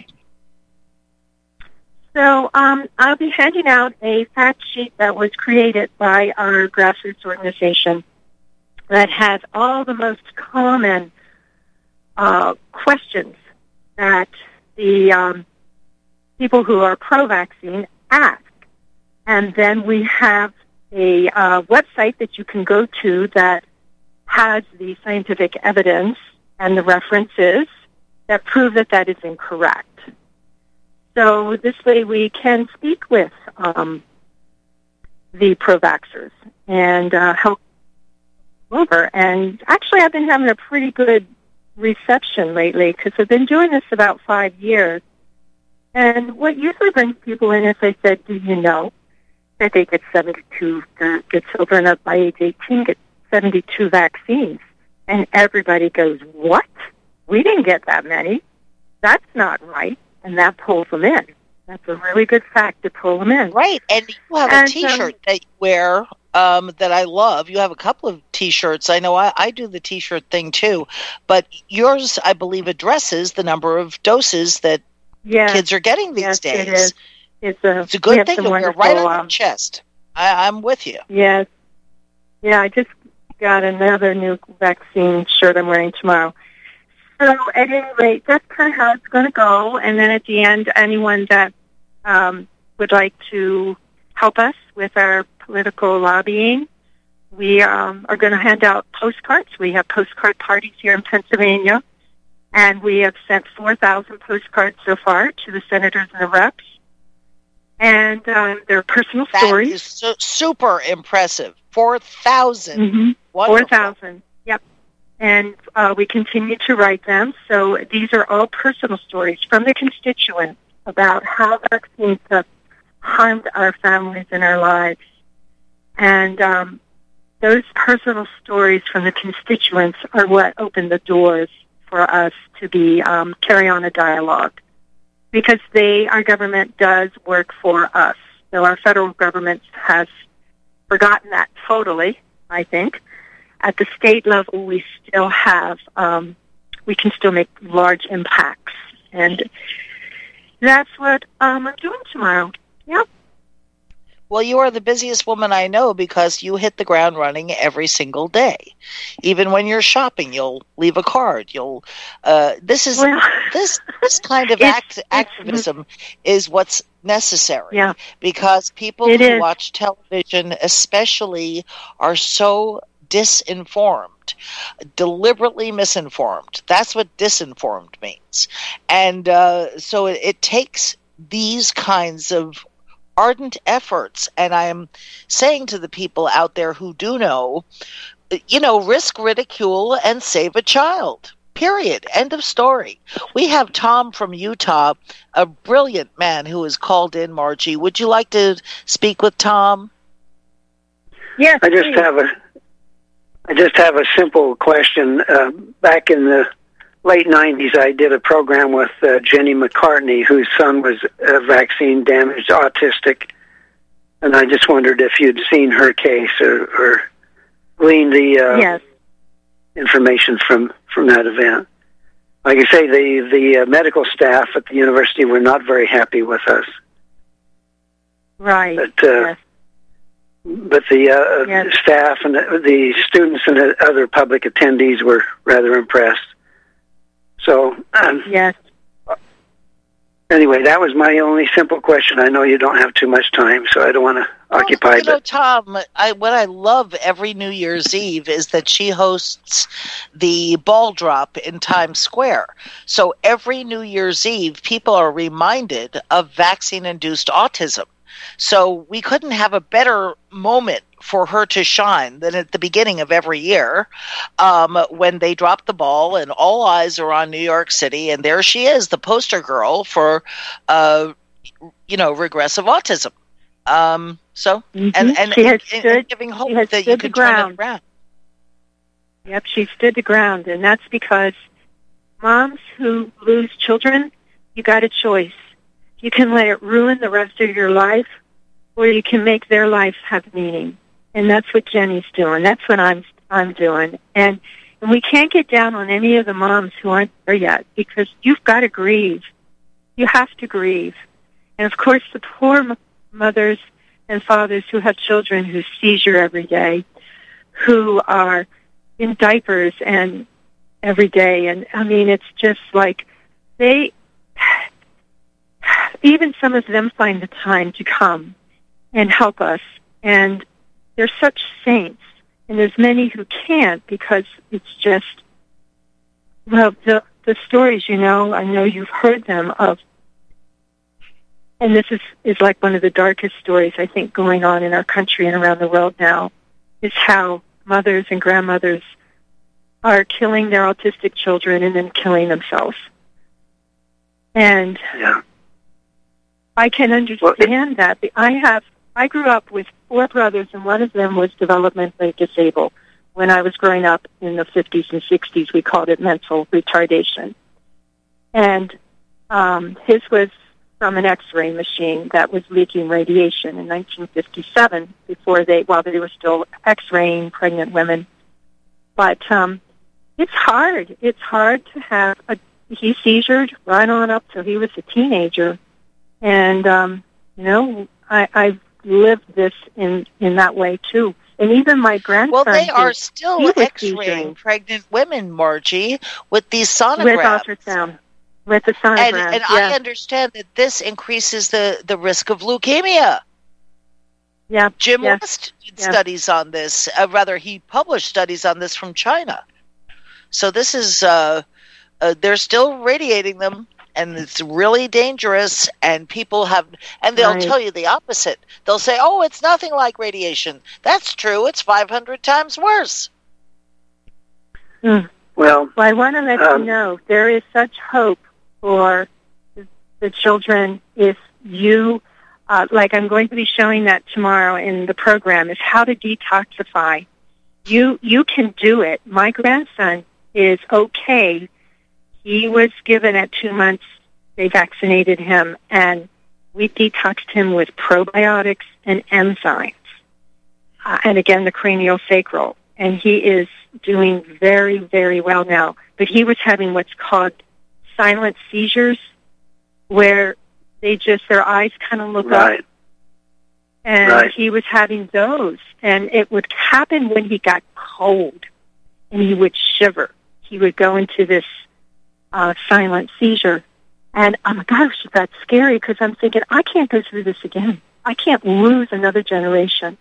So um, I'll be handing out a fact sheet that was created by our grassroots organization. that has all the most common uh, questions that the um, people who are pro-vaccine ask. And then we have a uh, website that you can go to that has the scientific evidence and the references that prove that that is incorrect. So this way we can speak with um, the pro-vaxxers and uh, help over. And actually I've been having a pretty good reception lately because I've been doing this about five years. And what usually brings people in is I said, do you know that they get seventy-two, the, the children up by age eighteen get seventy-two vaccines? And everybody goes, what? We didn't get that many. That's not right. And that pulls them in. That's a really good fact to pull them in. Right. And you have and, a T-shirt um, that you wear um, that I love. You have a couple of T-shirts. I know I, I do the T-shirt thing too. But yours, I believe, addresses the number of doses that yes. kids are getting these yes, days. It is. It's a, it's a good thing to wear right on um, your chest. I, I'm with you. Yes. Yeah, I just got another new vaccine shirt I'm wearing tomorrow. So at any rate, that's kind of how it's going to go. And then at the end, anyone that um, would like to help us with our political lobbying, we um, are going to hand out postcards. We have postcard parties here in Pennsylvania, and we have sent four thousand postcards so far to the senators and the reps. And um, they're personal that stories. That is so, super impressive. four thousand. Mm-hmm. four thousand, yep. And uh, we continue to write them. So these are all personal stories from the constituents about how vaccines have harmed our families and our lives. And um, those personal stories from the constituents are what open the doors for us to be um, carry on a dialogue. Because they, our government does work for us. So our federal government has forgotten that totally, I think. At the state level, we still have, um, we can still make large impacts. And that's what um, I'm doing tomorrow. Yep. Well, you are the busiest woman I know because you hit the ground running every single day. Even when you're shopping, you'll leave a card. You'll. Uh, this is well, this this kind of act, activism is what's necessary. Yeah. Because people it who is. watch television, especially, are so disinformed, deliberately misinformed. That's what disinformed means, and uh, so it, it takes these kinds of ardent efforts, and I am saying to the people out there who do know, you know, risk ridicule and save a child. Period. End of story. We have Tom from Utah, a brilliant man who has called in, Margie. Would you like to speak with Tom? Yes. I just please. have a, I just have a simple question. Uh, back in the late nineties, I did a program with uh, Jenny McCartney, whose son was uh, vaccine damaged, autistic, and I just wondered if you'd seen her case or, or gleaned the uh, yes. information from, from that event. Like I say, the the uh, medical staff at the university were not very happy with us. Right. But, uh, yes. but the uh, yes. staff and the, the students and the other public attendees were rather impressed. So, um, yes. Anyway, that was my only simple question. I know you don't have too much time, so I don't want to well, occupy. You know, but Tom, I, what I love every New Year's Eve is that she hosts the ball drop in Times Square. So every New Year's Eve, people are reminded of vaccine-induced autism. So we couldn't have a better moment for her to shine than at the beginning of every year um, when they drop the ball and all eyes are on New York City. And there she is, the poster girl for, uh, you know, regressive autism. Um, so, mm-hmm. and, and, she has and, stood, and giving hope that you can turn it around. Yep, she stood the ground. And that's because moms who lose children, you got a choice. You can let it ruin the rest of your life, or you can make their life have meaning. And that's what Jenny's doing. That's what I'm I'm doing. And, and we can't get down on any of the moms who aren't there yet, because you've got to grieve. You have to grieve. And, of course, the poor m- mothers and fathers who have children who seizure every day, who are in diapers and every day. And I mean, it's just like they, even some of them find the time to come and help us. And they're such saints. And there's many who can't because it's just, well, the, the stories, you know, I know you've heard them of, and this is, is like one of the darkest stories, I think, going on in our country and around the world now, is how mothers and grandmothers are killing their autistic children and then killing themselves. And yeah. I can understand that. I have, I grew up with four brothers, and one of them was developmentally disabled. When I was growing up in the fifties and sixties, we called it mental retardation. And um, his was from an X-ray machine that was leaking radiation in nineteen fifty-seven, before they, while they were still X-raying pregnant women. But um, it's hard. It's hard to have a, he seizured right on up till he was a teenager. And, um, you know, I, I've lived this in, in that way, too. And even my grandson... Well, they are was, still X-raying pregnant women, Margie, with these sonograms. With ultrasound. With the sonogram, And, and yeah. I understand that this increases the, the risk of leukemia. Yeah. Jim yeah. West did yeah. studies on this. Uh, rather, he published studies on this from China. So this is... Uh, uh, they're still radiating them, and it's really dangerous, and people have... And they'll right. tell you the opposite. They'll say, oh, it's nothing like radiation. That's true. It's five hundred times worse. Mm. Well, well, I want to let um, you know, there is such hope for the children if you... Uh, like I'm going to be showing that tomorrow in the program, is how to detoxify. You you can do it. My grandson is okay. He was given at two months, they vaccinated him, and we detoxed him with probiotics and enzymes. Uh, and again, the craniosacral. And he is doing very, very well now. But he was having what's called silent seizures, where they just, their eyes kind of look right. up. And right. he was having those. And it would happen when he got cold, and he would shiver. He would go into this uh, silent seizure. And, oh my gosh, that's scary, because I'm thinking, I can't go through this again. I can't lose another generation.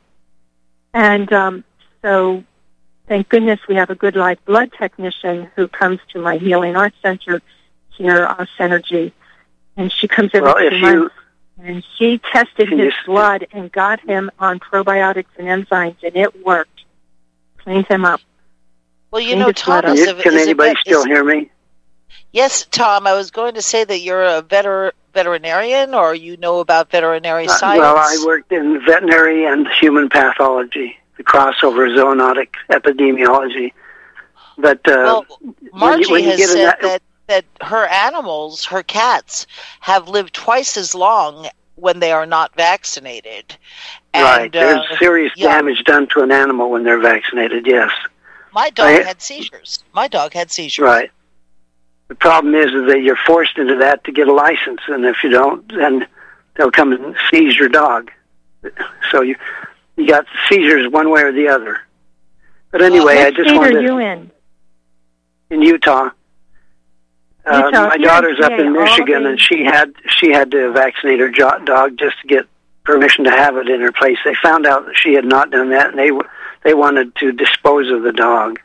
And um, so, thank goodness we have a good live blood technician who comes to my Healing Arts Center here, uh, Synergy. And she comes every well, two if months, you, and she tested his you, blood and got him on probiotics and enzymes, and it worked. Cleaned him up. Well, you Cleaned know, his blood Tom up. is a, can is anybody a, still is, hear me? Yes, Tom, I was going to say that you're a veter, veterinarian, or you know about veterinary Uh, science. well, I worked in veterinary and human pathology, the crossover zoonotic epidemiology. But uh, well, Margie when you, when you has get in said that, that, that her animals, her cats, have lived twice as long when they are not vaccinated. And, right, there's uh, serious yeah. damage done to an animal when they're vaccinated, yes. My dog I, had seizures. My dog had seizures. Right. The problem is, is that you're forced into that to get a license, and if you don't, then they'll come and seize your dog. So you you got seizures one way or the other. But anyway, What I just state wanted are to... you in? In Utah. Uh, Utah. my Here daughter's in up P A, in all Michigan, the- and she had she had to vaccinate her jo- dog just to get permission to have it in her place. They found out that she had not done that, and they they wanted to dispose of the dog.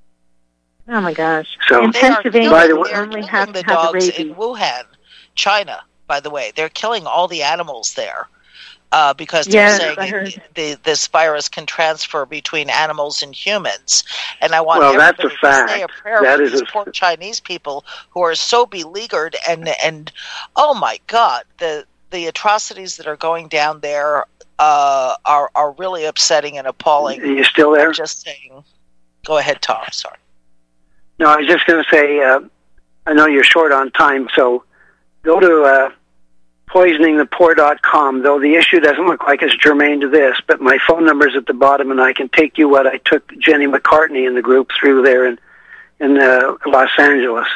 Oh, my gosh. So, in They are Pennsylvania, by the killing, way- they're only killing have the to have the dogs rabies. in Wuhan, China, by the way. They're killing all the animals there uh, because they're Yes, I saying heard. it, the, this virus can transfer between animals and humans. And I want Well, that's everybody a fact. to say a prayer That for is these a- poor Chinese people who are so beleaguered. And, and oh, my God, the, the atrocities that are going down there uh, are, are really upsetting and appalling. are you still there? I'm just saying. Go ahead, Tom. Sorry. No, I was just going to say, uh, I know you're short on time, so go to uh, poisoning the poor dot com, though the issue doesn't look like it's germane to this, but my phone number's at the bottom, and I can take you what I took Jenny McCartney in the group through there in, in uh, Los Angeles.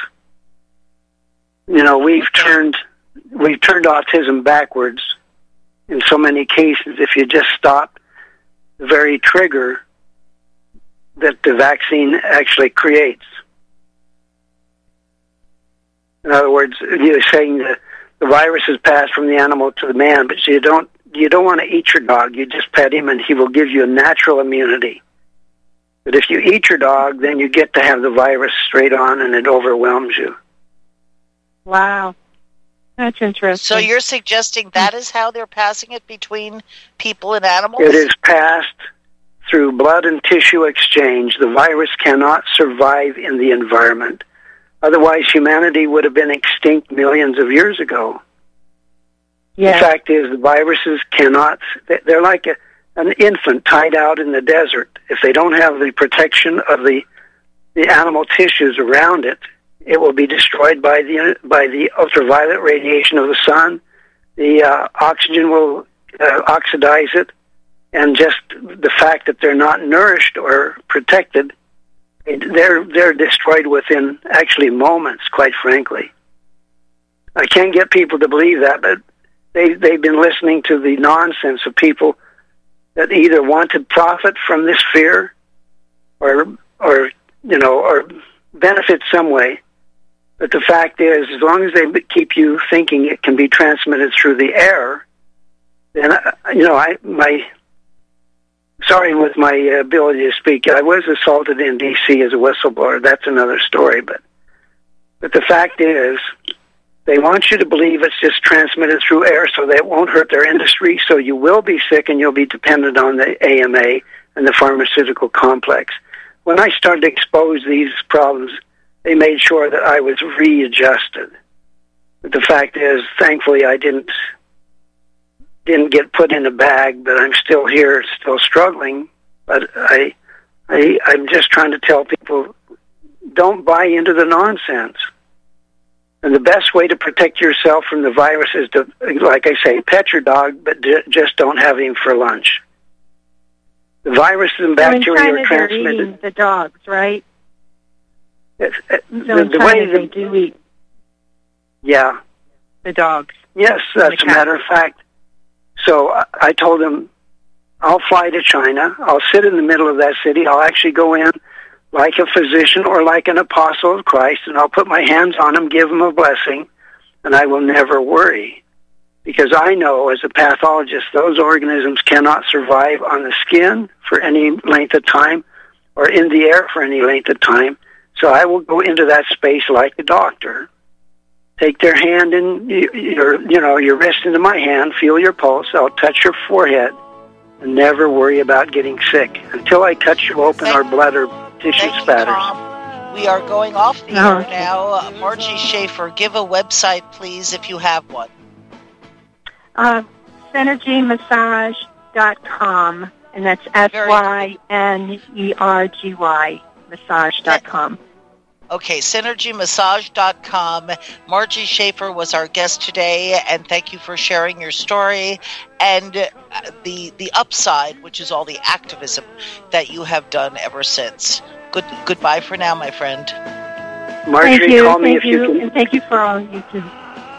You know, we've turned we've turned autism backwards in so many cases. If you just stop the very trigger, that the vaccine actually creates. In other words, you're saying that the virus is passed from the animal to the man, but you don't you don't want to eat your dog. You just pet him, and he will give you a natural immunity. But if you eat your dog, then you get to have the virus straight on, and it overwhelms you. Wow. That's interesting. So you're suggesting that is how they're passing it between people and animals? It is passed through blood and tissue exchange. The virus cannot survive in the environment. Otherwise, humanity would have been extinct millions of years ago. Yeah. The fact is, the viruses cannot, they're like a, an infant tied out in the desert. If they don't have the protection of the, the animal tissues around it, it will be destroyed by the by the ultraviolet radiation of the sun. The uh, oxygen will uh, oxidize it, and just the fact that they're not nourished or protected, they're they're destroyed within actually moments. Quite frankly, I can't get people to believe that, but they they've been listening to the nonsense of people that either want to profit from this fear, or or you know, or benefit some way. But the fact is, as long as they keep you thinking it can be transmitted through the air, then, uh, you know, I, my, sorry with my ability to speak, I was assaulted in D C as a whistleblower. That's another story. But, but the fact is, they want you to believe it's just transmitted through air so that it won't hurt their industry, so you will be sick and you'll be dependent on the A M A and the pharmaceutical complex. When I started to expose these problems, they made sure that I was readjusted. But the fact is, thankfully, I didn't didn't get put in a bag, but I'm still here, still struggling. But I, I, I'm just trying to tell people, don't buy into the nonsense. And the best way to protect yourself from the virus is to, like I say, pet your dog, but d- just don't have him for lunch. The viruses and bacteria so in China, are transmitted. They're eating the dogs, right? It, it, so the, in the China, way they the, do eat yeah. the dogs. Yes, that's a matter of fact. So I, I told them, I'll fly to China. I'll sit in the middle of that city. I'll actually go in like a physician or like an apostle of Christ, and I'll put my hands on them, give them a blessing, and I will never worry. Because I know, as a pathologist, those organisms cannot survive on the skin for any length of time or in the air for any length of time. So I will go into that space like a doctor, take their hand in your, you know, your wrist into my hand, feel your pulse. I'll touch your forehead, and never worry about getting sick until I cut you open or blood or tissue Thank spatters. You, Tom. We are going off the Oh, air now. Uh, Margie Schaefer, give a website, please, if you have one. Uh, Synergy Massage dot com, and that's S Y N E R G Y, massage dot com. Okay, Synergy Massage dot com. Margie Schaefer was our guest today, and thank you for sharing your story and uh, the the upside, which is all the activism that you have done ever since. Good goodbye for now, my friend. Marjorie, thank you, call me thank if you, you can. And thank you for all you do.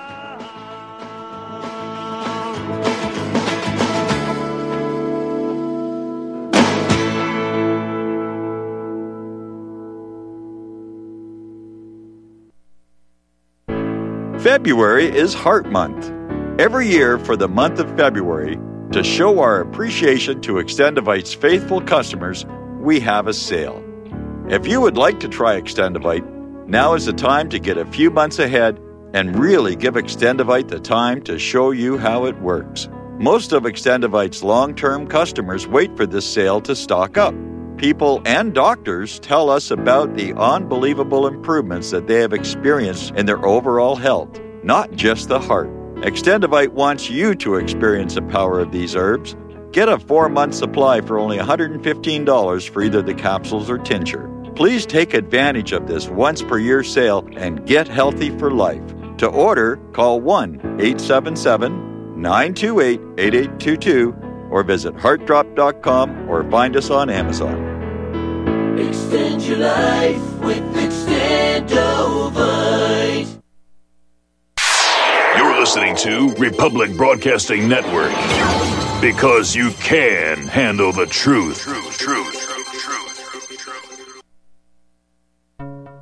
February is Heart Month. Every year for the month of February, to show our appreciation to Extendivite's faithful customers, we have a sale. If you would like to try Extendivite, now is the time to get a few months ahead and really give Extendivite the time to show you how it works. Most of Extendivite's long-term customers wait for this sale to stock up. People and doctors tell us about the unbelievable improvements that they have experienced in their overall health, not just the heart. Extendivite wants you to experience the power of these herbs. Get a four-month supply for only one hundred fifteen dollars for either the capsules or tincture. Please take advantage of this once-per-year sale and get healthy for life. To order, call one eight seven seven, nine two eight, eight eight two two or visit heart drop dot com or find us on Amazon. Extend your life with Extendovite. You're listening to Republic Broadcasting Network, because you can handle the truth. Truth, truth.